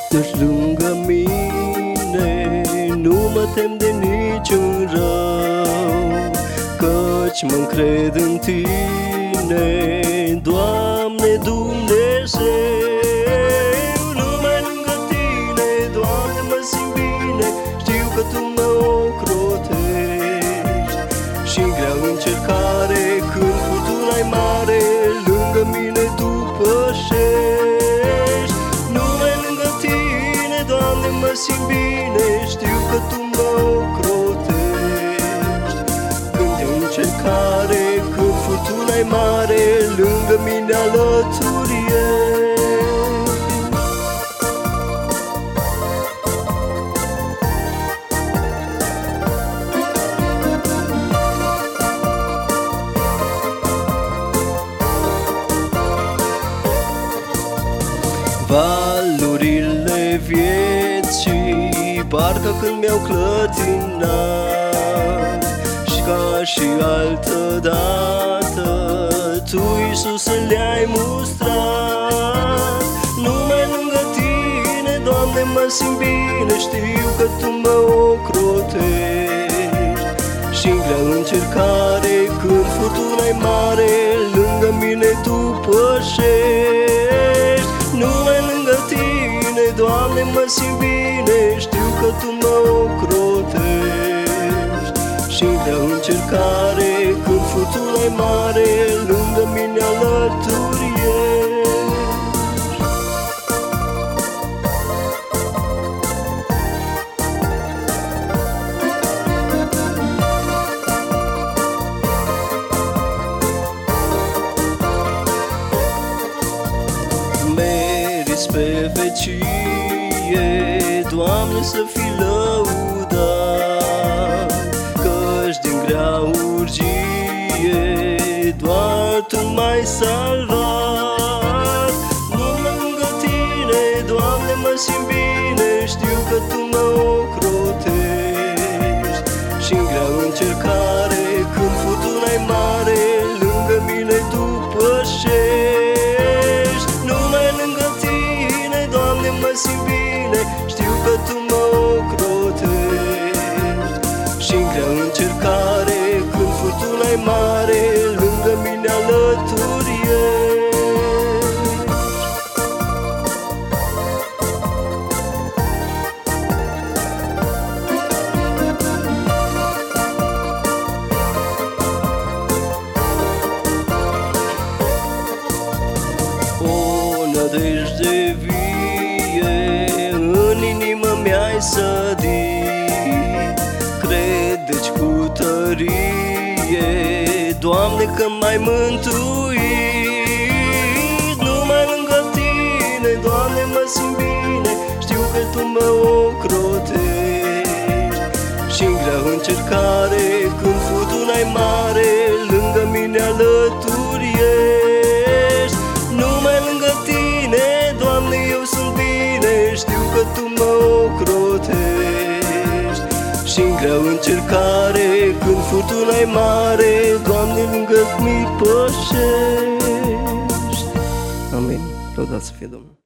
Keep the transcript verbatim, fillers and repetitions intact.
Ești lângă mine, nu mă tem de niciun rău, căci mă-ncred în Tine, Doamne Dumnezeu. Numai lângă Tine, Doamne, mă simt bine, știu că Tu mă ocrotești. Și-n grea încercare, când furtuna-i mare, lângă mine Tu pășești. Numai lângă Tine, Doamne, mă simt bine, știu că Tu mă ocrotești. Când e încercare, când furtuna-i mare, lângă mine alături ești. Valurile vieții parcă când mi-au clătinat, și ca și altădată Tu, Iisuse, le-ai mustrat. Numai lângă Tine, Doamne, mă simt bine, știu că Tu mă ocrotești. Și-n grea încercare, când furtuna-i mare, lângă mine Tu pășești. Numai lângă Tine, Doamne, mă simt bine, știu că Tu mă ocrotești. Și-n grea încercare, când furtuna-i mare, lângă mine alături ești. Meriți pe vecie, Doamne, să fii lăudat, căci din grea urgie doar Tu m-ai salvat. Numai lângă Tine, Doamne, mă simt bine, știu că Tu mă ocrotești. Și-n grea încercare, când furtuna-i mare, lângă mine Tu pășești. Numai lângă Tine, Doamne, mă simt bine, știu că Tu mă ocrotești. Și-n grea încercare, când furtuna-i mare, lângă mine alături ești. O nădejde vie în inimă mi-ai sădit, cred deci cu tărie, Doamne, că m-ai mântuit. Numai lângă Tine, Doamne, mă simt bine, știu că Tu mă ocrotești. Și-n grea încercare, când furtuna-i mare, lângă mine alături ești. Numai lângă Tine, Doamne, eu sunt bine, știu că Tu mă ocrotești. Și-n grea încercare, când furtuna-i mare, Doamne, lângă mi pășești. Amin. Lăudați să fie Domnul.